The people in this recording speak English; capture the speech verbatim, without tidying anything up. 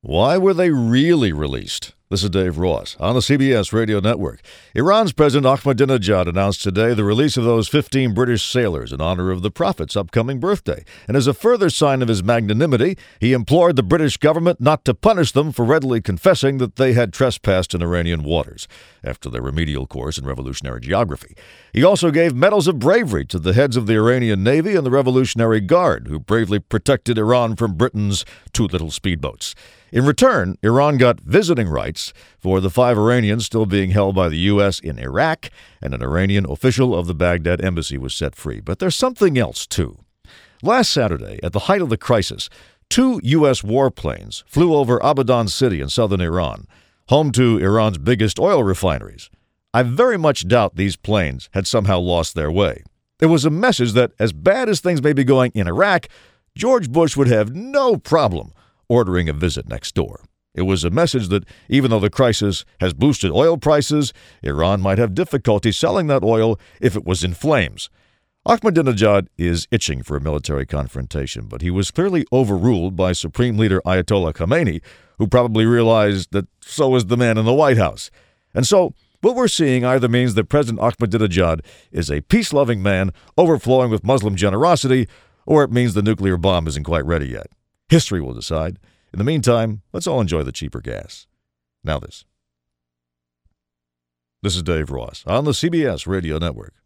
Why were they really released? This is Dave Ross on the C B S Radio Network. Iran's President Ahmadinejad announced today the release of those fifteen British sailors in honor of the Prophet's upcoming birthday. And as a further sign of his magnanimity, he implored the British government not to punish them for readily confessing that they had trespassed in Iranian waters after their remedial course in revolutionary geography. He also gave medals of bravery to the heads of the Iranian Navy and the Revolutionary Guard, who bravely protected Iran from Britain's two little speedboats. In return, Iran got visiting rights for the five Iranians still being held by the U S in Iraq, and an Iranian official of the Baghdad embassy was set free. But there's something else, too. Last Saturday, at the height of the crisis, two U S warplanes flew over Abadan City in southern Iran, home to Iran's biggest oil refineries. I very much doubt these planes had somehow lost their way. It was a message that, as bad as things may be going in Iraq, George Bush would have no problem ordering a visit next door. It was a message that even though the crisis has boosted oil prices, Iran might have difficulty selling that oil if it was in flames. Ahmadinejad is itching for a military confrontation, but he was clearly overruled by Supreme Leader Ayatollah Khamenei, who probably realized that so was the man in the White House. And so, what we're seeing either means that President Ahmadinejad is a peace-loving man overflowing with Muslim generosity, or it means the nuclear bomb isn't quite ready yet. History will decide. In the meantime, let's all enjoy the cheaper gas. Now this. This is Dave Ross on the C B S Radio Network.